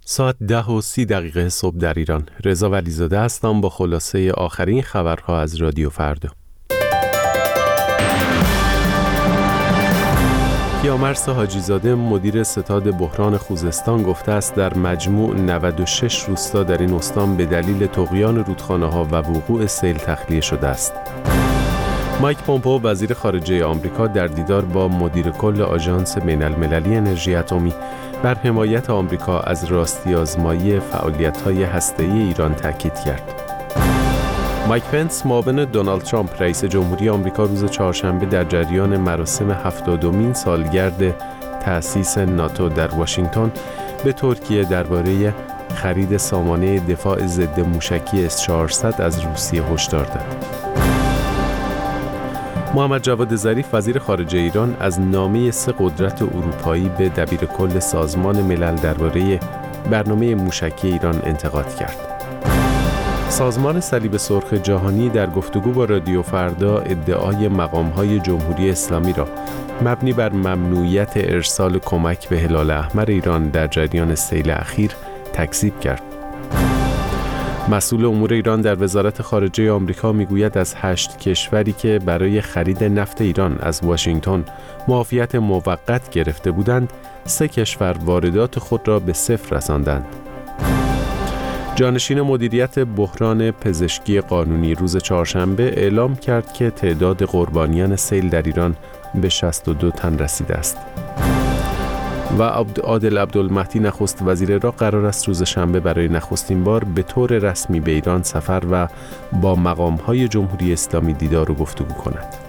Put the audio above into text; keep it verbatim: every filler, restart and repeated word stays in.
ساعت ده و سی دقیقه صبح در ایران. رضا ولیزاده هستم با خلاصه آخرین خبرها از رادیو فردا. کیامرث حاجی‌زاده مدیر ستاد بحران خوزستان گفته است در مجموع نود و شش روستا در این استان به دلیل طغیان رودخانه‌ها و وقوع سیل تخلیه شده است. مایک پومپئو وزیر خارجه آمریکا در دیدار با مدیر کل آژانس بین‌المللی انرژی اتمی بر حمایت آمریکا از راستی‌آزمایی فعالیت‌های هسته‌ای ایران تاکید کرد. مایک پنس معاون دونالد ترامپ رئیس جمهوری آمریکا روز چهارشنبه در جریان مراسم هفتادمین سالگرد تأسیس ناتو در واشنگتن به ترکیه درباره خرید سامانه دفاع ضد موشکی اس چهارصد از روسیه هشدار داد. محمد جواد ظریف وزیر خارجه ایران از نامه سه قدرت اروپایی به دبیرکل سازمان ملل درباره برنامه موشکی ایران انتقاد کرد. سازمان صلیب سرخ جهانی در گفتگو با رادیو فردا ادعای مقام‌های جمهوری اسلامی را مبنی بر ممنوعیت ارسال کمک به هلال احمر ایران در جریان سیل اخیر تکذیب کرد. مسئول امور ایران در وزارت خارجه آمریکا میگوید از هشت کشوری که برای خرید نفت ایران از واشنگتن معافیت موقت گرفته بودند، سه کشور واردات خود را به صفر رساندند. جانشین مدیریت بحران پزشکی قانونی روز چهارشنبه اعلام کرد که تعداد قربانیان سیل در ایران به شصت و دو تن رسیده است. و عادل عبدالمهدی نخست وزیر عراق قرار است روز شنبه برای نخستین بار به طور رسمی به ایران سفر و با مقام‌های جمهوری اسلامی دیدار و گفتگو کند.